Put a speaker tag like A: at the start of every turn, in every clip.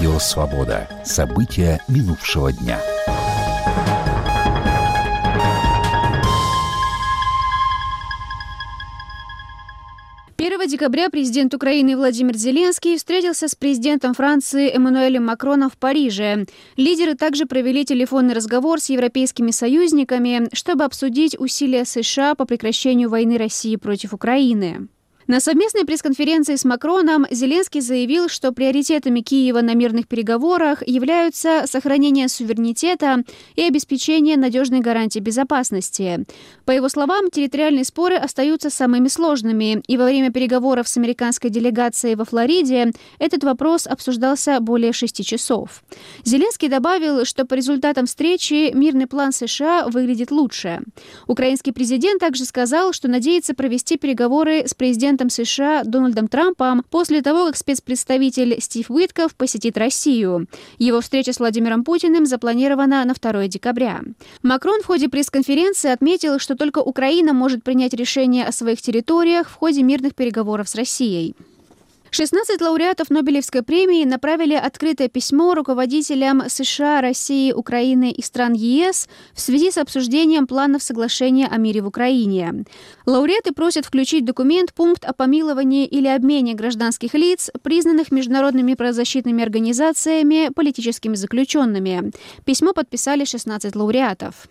A: Радио «Свобода». События минувшего дня.
B: Декабря президент Украины Владимир Зеленский встретился с президентом Франции Эммануэлем Макроном в Париже. Лидеры также провели телефонный разговор с европейскими союзниками, чтобы обсудить усилия США по прекращению войны России против Украины. На совместной пресс-конференции с Макроном Зеленский заявил, что приоритетами Киева на мирных переговорах являются сохранение суверенитета и обеспечение надежной гарантии безопасности. По его словам, территориальные споры остаются самыми сложными, и во время переговоров с американской делегацией во Флориде этот вопрос обсуждался более 6 часов. Зеленский добавил, что по результатам встречи мирный план США выглядит лучше. Украинский президент также сказал, что надеется провести переговоры с президентом США Дональдом Трампом после того, как спецпредставитель Стив Уитков посетит Россию. Его встреча с Владимиром Путиным запланирована на 2 декабря. Макрон в ходе пресс-конференции отметил, что только Украина может принять решение о своих территориях в ходе мирных переговоров с Россией. 16 лауреатов Нобелевской премии направили открытое письмо руководителям США, России, Украины и стран ЕС в связи с обсуждением планов соглашения о мире в Украине. Лауреаты просят включить в документ пункт о помиловании или обмене гражданских лиц, признанных международными правозащитными организациями политическими заключенными. Письмо подписали 16 лауреатов.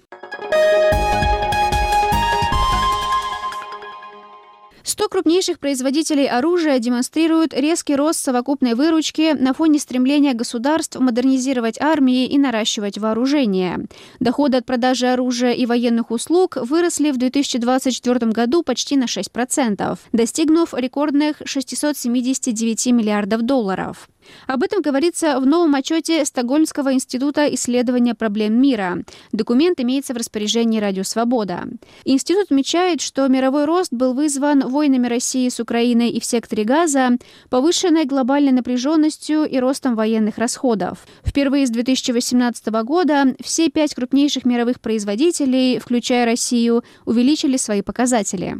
B: 100 крупнейших производителей оружия демонстрируют резкий рост совокупной выручки на фоне стремления государств модернизировать армии и наращивать вооружение. Доходы от продажи оружия и военных услуг выросли в 2024 году почти на 6%, достигнув рекордных 679 миллиардов долларов. Об этом говорится в новом отчете Стокгольмского института исследования проблем мира. Документ имеется в распоряжении «Радио Свобода». Институт отмечает, что мировой рост был вызван войнами России с Украиной и в секторе Газа, повышенной глобальной напряженностью и ростом военных расходов. Впервые с 2018 года все 5 крупнейших мировых производителей, включая Россию, увеличили свои показатели.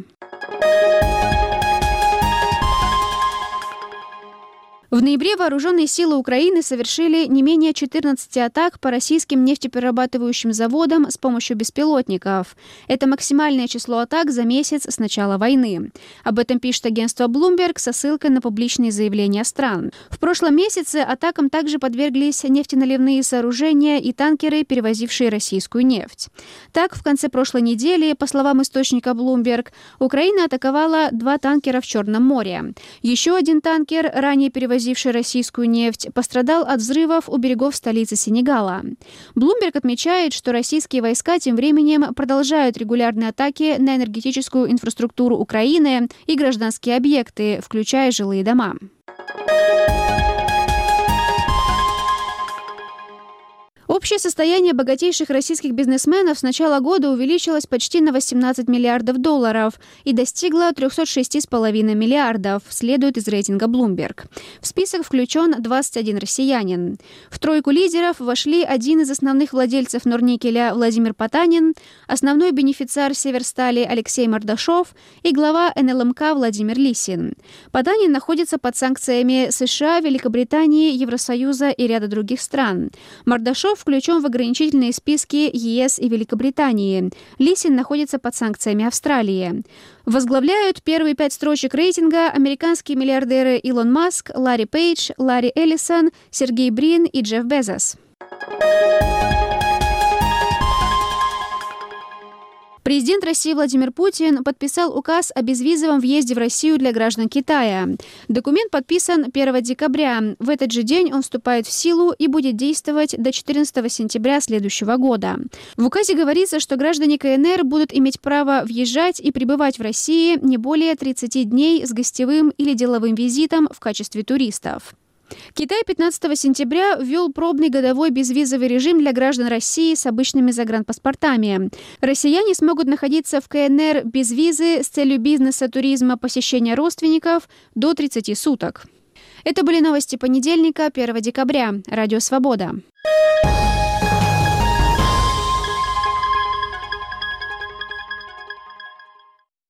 B: В ноябре вооруженные силы Украины совершили не менее 14 атак по российским нефтеперерабатывающим заводам с помощью беспилотников. Это максимальное число атак за месяц с начала войны. Об этом пишет агентство Bloomberg со ссылкой на публичные заявления стран. В прошлом месяце атакам также подверглись нефтеналивные сооружения и танкеры, перевозившие российскую нефть. Так, в конце прошлой недели, по словам источника Bloomberg, Украина атаковала 2 танкера в Черном море. Еще один танкер, ранее перевозивший российскую нефть, пострадал от взрывов у берегов столицы Сенегала. Bloomberg отмечает, что российские войска тем временем продолжают регулярные атаки на энергетическую инфраструктуру Украины и гражданские объекты, включая жилые дома. Общее состояние богатейших российских бизнесменов с начала года увеличилось почти на 18 миллиардов долларов и достигло 306,5 миллиардов, следует из рейтинга Bloomberg. В список включен 21 россиянин. В тройку лидеров вошли один из основных владельцев Норникеля Владимир Потанин, основной бенефициар Северстали Алексей Мордашов и глава НЛМК Владимир Лисин. Потанин находится под санкциями США, Великобритании, Евросоюза и ряда других стран. Мордашов включен в ограничительные списки ЕС и Великобритании. Лисин находится под санкциями Австралии. Возглавляют первые 5 строчек рейтинга американские миллиардеры Илон Маск, Ларри Пейдж, Ларри Эллисон, Сергей Брин и Джефф Безос. Президент России Владимир Путин подписал указ о безвизовом въезде в Россию для граждан Китая. Документ подписан 1 декабря. В этот же день он вступает в силу и будет действовать до 14 сентября следующего года. В указе говорится, что граждане КНР будут иметь право въезжать и пребывать в России не более 30 дней с гостевым или деловым визитом в качестве туристов. Китай 15 сентября ввел пробный годовой безвизовый режим для граждан России с обычными загранпаспортами. Россияне смогут находиться в КНР без визы с целью бизнеса, туризма, посещения родственников до 30 суток. Это были новости понедельника, 1 декабря. Радио «Свобода».